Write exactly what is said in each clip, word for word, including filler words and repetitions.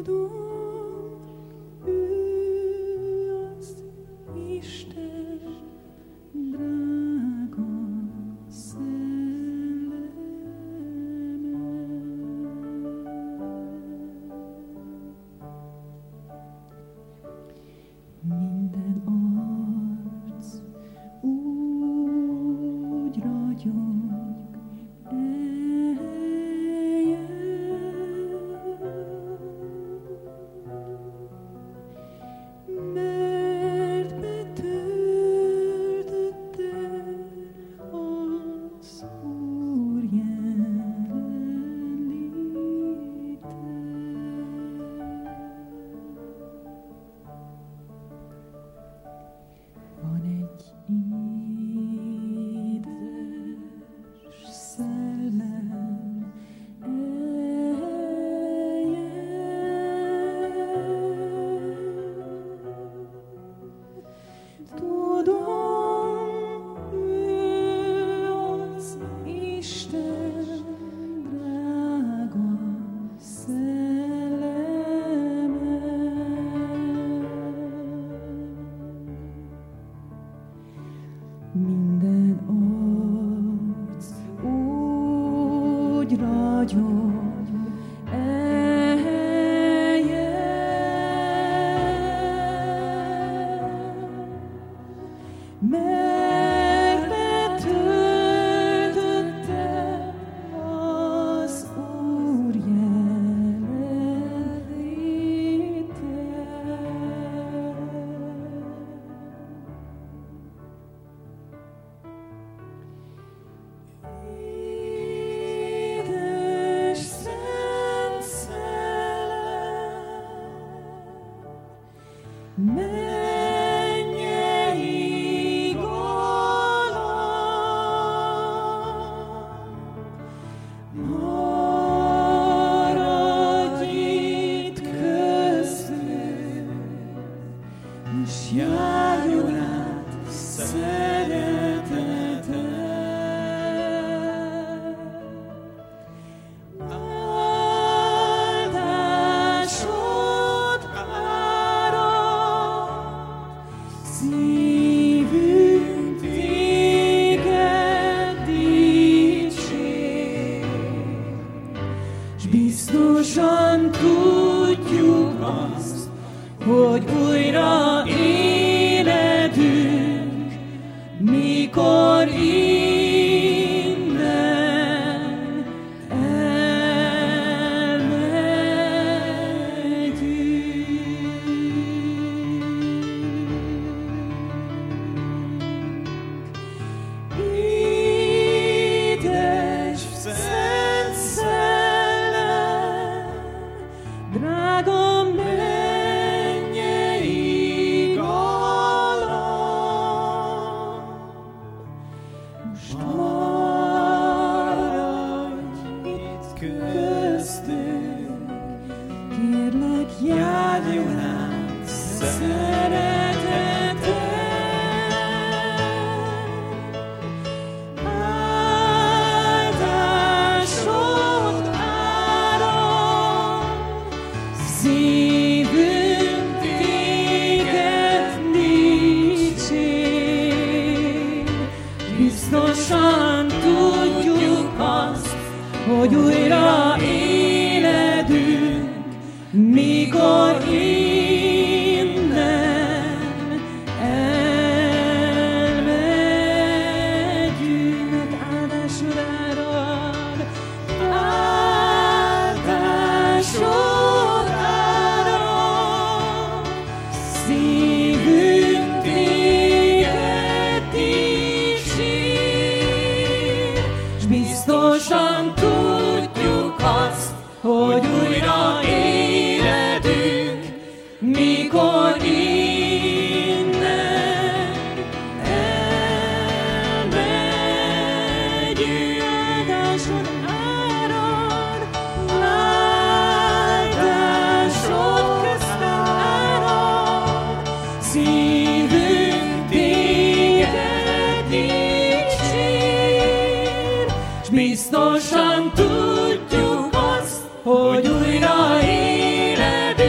Biztosan tudjuk azt, hogy újra éledünk.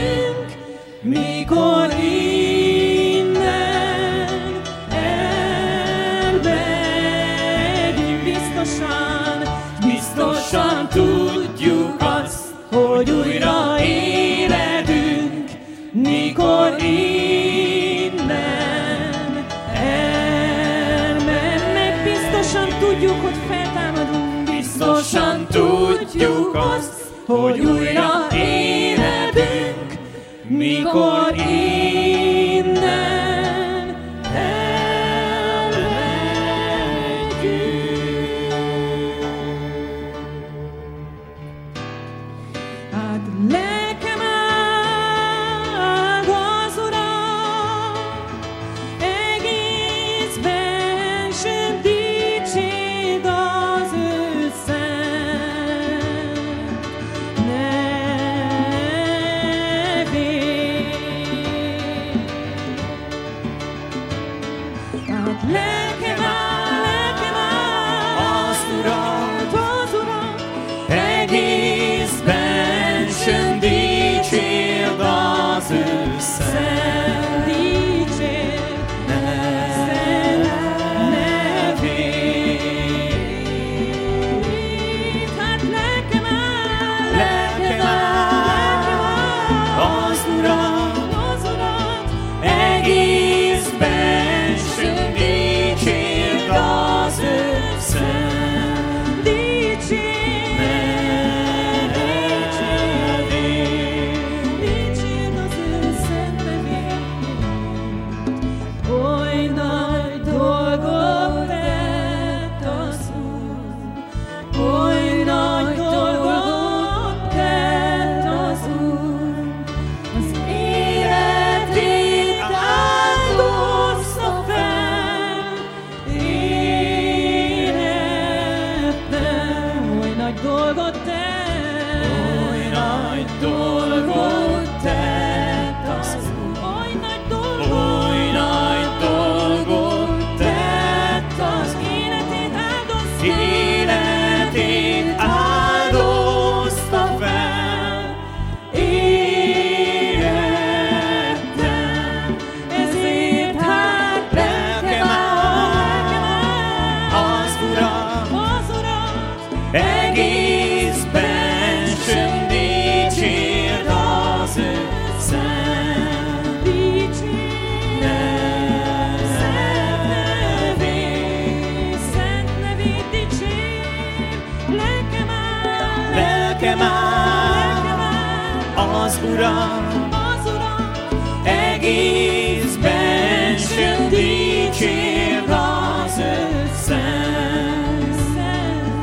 biztosan tudjuk azt, hogy újra éledünk, mikor innen elmennek. Biztosan tudjuk, hogy feltámadunk, biztosan tudjuk azt, hogy újra éledünk, mikor innen elmegyünk. Hát lelkem áld az Urat, egész bensőm dicsérd az ő szent nevét. Hát lelkem áld, lelkem áld Az Urat, az Urat, egész bensőm dicsérd az ő szent dicsérd szent nevét. Hát lelkem áld, Lelkem áld az Urat, az Urat, egész bensőm dicsérd az ő szent dicsérd, dicsérd az ő szent nevét. Oly nagy dolgot tett az Úr, oly nagy dolgot tett az Úr, az életét áldozta fel, életben. Oly nagy dolgot tett, oly nagy dolgot tett az Úr. oly nagy dolgot, Oly nagy dolgot tett az életét áldozta, életét áldozta fel, életben. ezért hát lelkem áld, Az Urat, az Urat, egész bensőm dicsérd az ő szent dicsérd szent nevét, szent nevét dicsérd. Lelkem áld, Lelkem áld lelkem áld az Urat, az Urat, egész bensőm dicsérd az ő szent szent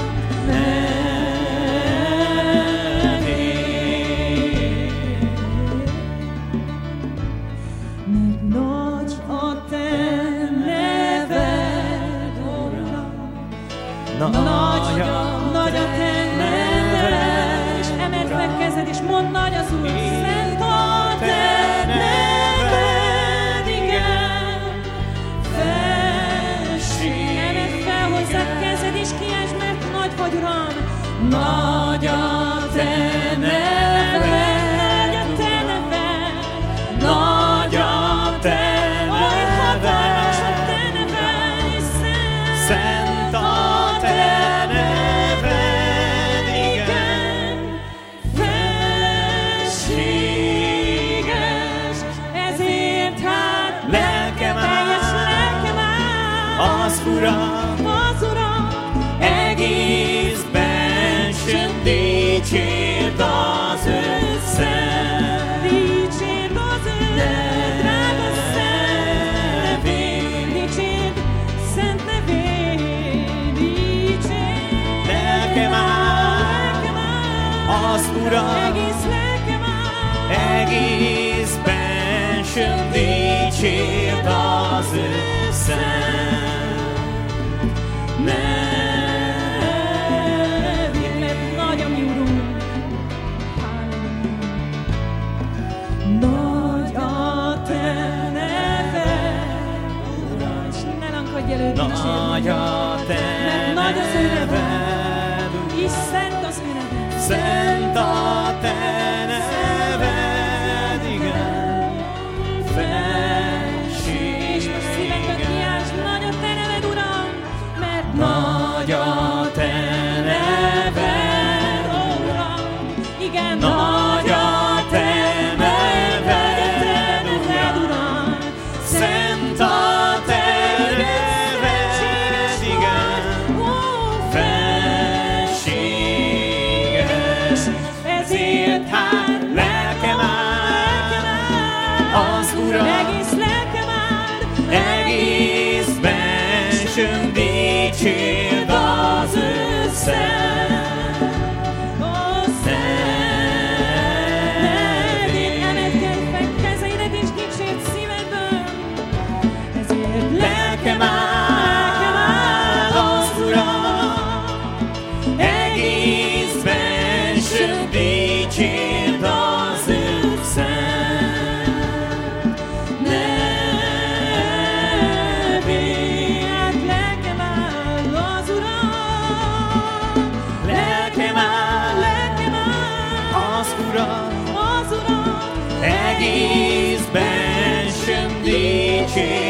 nevét. Mert nagy a te neved, Uram, Nagy nagy, a nagy a te neved, és emeld meg kezed, és mondd, nagy az Úr, szent a te neved, igen, felség. Emeld fel hozzá kezed, és kiáltsd, mert nagy vagy, Uram, nagy a te neved, nagy a te neved, Nagy a te olyan hatalmas a neved, te neved, és szent. szent a te neved, igen, felséges, ezért hát Lelkem áld teljes lelkem áld az Urat, az Urat, egész bensőm dicsérd az ő szent dicsérd az ő drága szent nevét, dicsérd szent nevét, dicsérd Lelkem áld lelkem áld az Urat, egész lelkem áld egész bensőm dicsérd az ő szent nevét, mert nagy a mi Urunk. Nagy a te neved, Uram, és ne lankadj elő Nagy dicsérni, a te mert nagy az ő neved, neved, és szent az ő neved. szent a te neved, igen, És most szívekben felséges. kiáltsd, nagy a te neved, Uram, mert Nagy a te neved, ezért hát lelkem áll az Urat, egész lelkem áld, egész bensőm dicsérd az ő szent, ó, nevét. Emelkedj fel kezeidet és dicsérd szívedből, ezért lelkem áll az Urat, egész bensőm dicsérd az ő szent nevét. lelkem áll az Urat, Lelkem áll lelkem áll az Urat, az Urat, egész bensőm dicsérd